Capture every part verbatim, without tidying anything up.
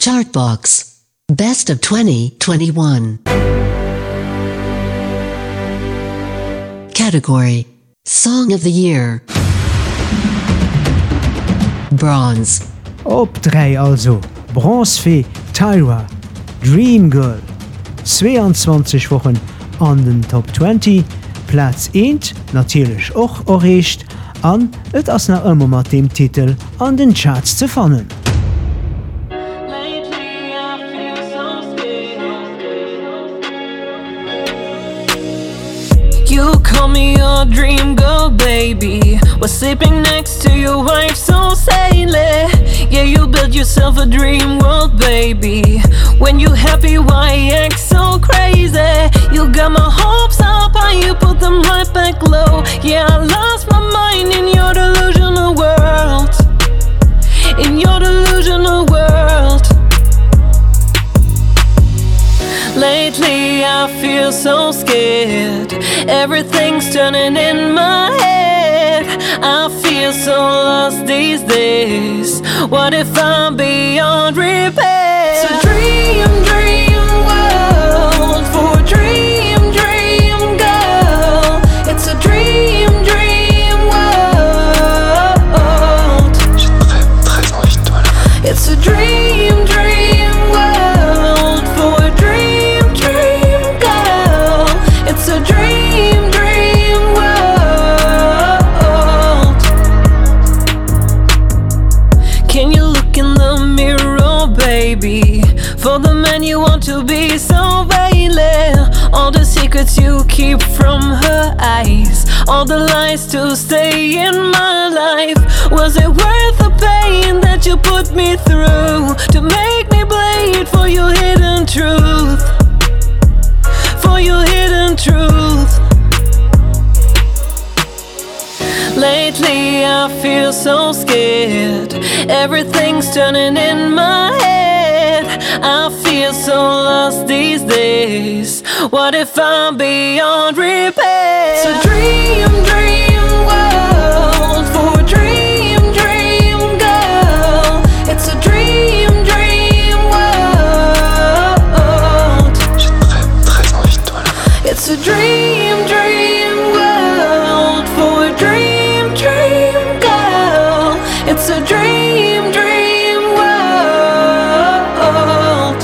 Chartbox. Best of twenty twenty-one. Category: Song of the Year. Bronze. Op drei also. Bronze für Tyra, Dream Girl. zweiundzwanzig Wochen an den Top zwanzig. Platz eins, natürlich auch erreicht. An, et ass nach immer mit dem Titel an den Charts zu finden. You call me your dream girl, baby. Was sleeping next to your wife so sadly. Yeah, you built yourself a dream world, baby. When you happy, why you act so crazy? You got my hopes up and you put them right back low. Yeah, I lost my mind in your delusional world. In your delusional world. Lately I feel so scared. Everything's turning in my head. I feel so lost these days. What if I'm beyond repair? It's a dream, dream world for a dream, dream girl. It's a dream, dream world. J'ai très, très envie de toi là. It's a dream, dream world for a dream, dream girl. It's a dream, dream world. Can you look in the mirror, baby? For the man you want to be so violent. All the secrets you keep from her eyes. All the lies to stay in my life. Was it worth the pain that you put me through? To make me bleed for your hidden truth. For your hidden truth. Lately I feel so scared. Everything's turning in my head. I feel so lost these days. What if I'm beyond repair? It's a dream, dream world for a dream, dream girl. It's a dream, dream world. J'ai très, très envie de toi là. It's a dream, dream world for a dream, dream girl. It's a dream, dream world.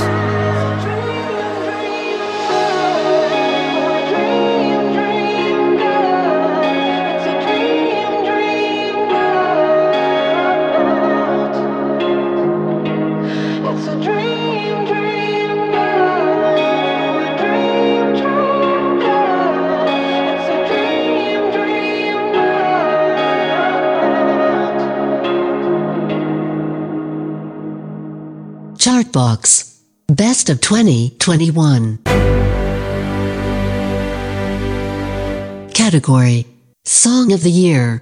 It's a dream, dream world. Dream, dream girl. It's a dream, dream world. Chartbox. Best of twenty twenty-one. Category: Song of the Year.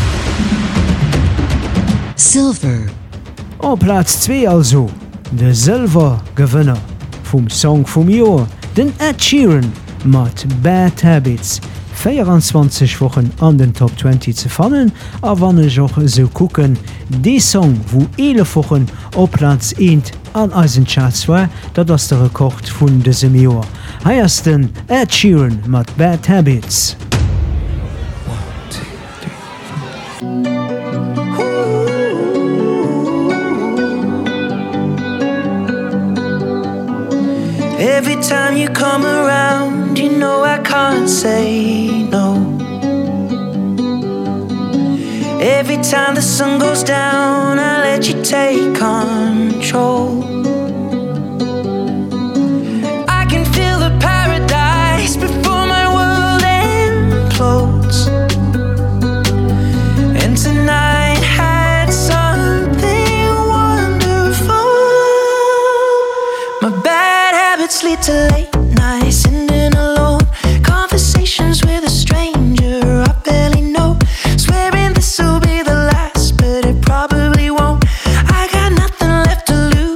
Silver. Op Platz zwei also, de Silver-Gewinner vom Song vom Jahr, den Ed Sheeran mit Bad Habits. vierundzwanzig Wochen an den Top zwanzig zu finden, aber wenn ich auch so gucken, die Song, wo elf Wochen auf Platz eins an unseren Charts war, das ist der Rekord von diesem Jahr. Hier ist den Ed Sheeran mit Bad Habits. Every time you come around, you know I can't say no. Every time the sun goes down, I let you take control. I can feel the paradise before my world implodes. And tonight had something wonderful. My bad habits lead to late nights, sitting alone, conversations with a stranger I barely know, swearing this will be the last, but it probably won't. I got nothing left to lose.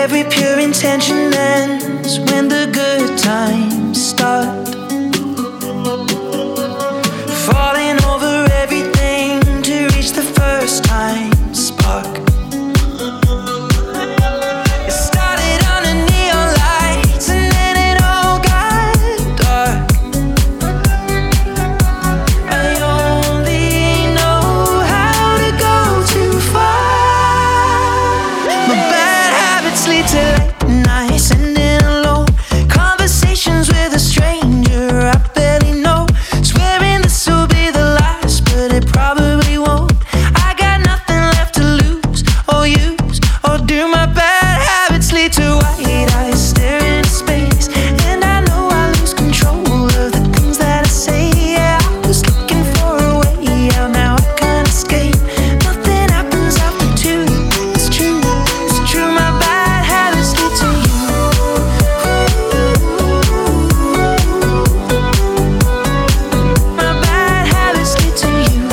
every pure intention ends when the good times start. Falling over everything to reach the first time spark. It started under neon lights and then it all got dark. I only know how to go too far. My bad habits lead to late nights ending alone. Conversations with a stranger I barely know. Swearing this will be the last, but it probably won't. I got nothing left to lose or use or do. My bad habits lead to white eyes staring into space, and I know I lose control of the things that I say. Yeah, I was looking for a way out, now I can't escape. Nothing happens after two. It's true, it's true. My bad habits lead to you. My bad habits lead to you.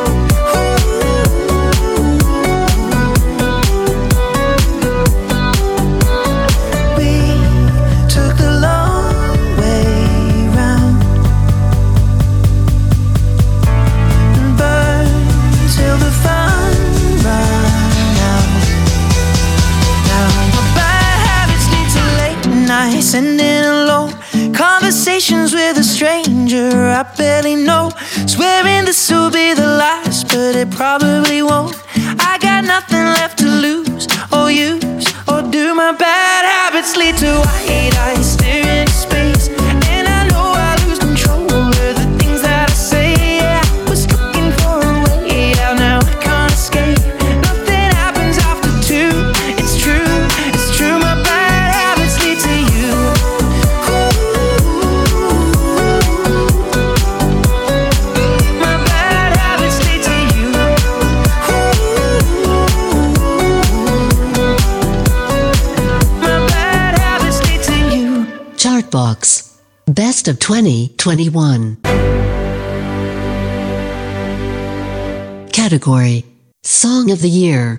We took the long way round and burned till the fun ran out. Now my bad habits lead to late nights ending alone. Conversations with a stranger I barely know. Swearing this will be the last, but it probably won't. I got nothing left to lose or use or do. My bad habits lead to white eyes staring into space, and I know I lose control of the things that I say. Yeah, I was looking for a way out, now I can't escape. Nothing happens after two. It's true, it's true. My bad habits lead to you. My bad habits lead to you. My bad habits lead to you. Chartbox. Best of twenty twenty-one. Category: Song of the Year.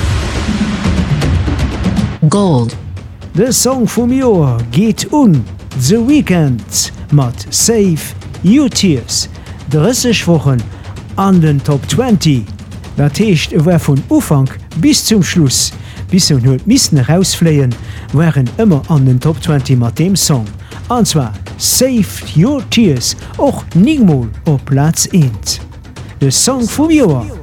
Gold. De Song vum Joer geht un The Weeknd mat Save Your Tears. dreißig Wochen an den Top zwanzig. Dat heecht wer vun Ufang bis zum Schluss. Bis hun huet missen herausfleien, waren ëmmer an den Top zwanzig mat dem Song. Anzwa Save Your Tears och ningmol op Platz eins. De Song vum Joer.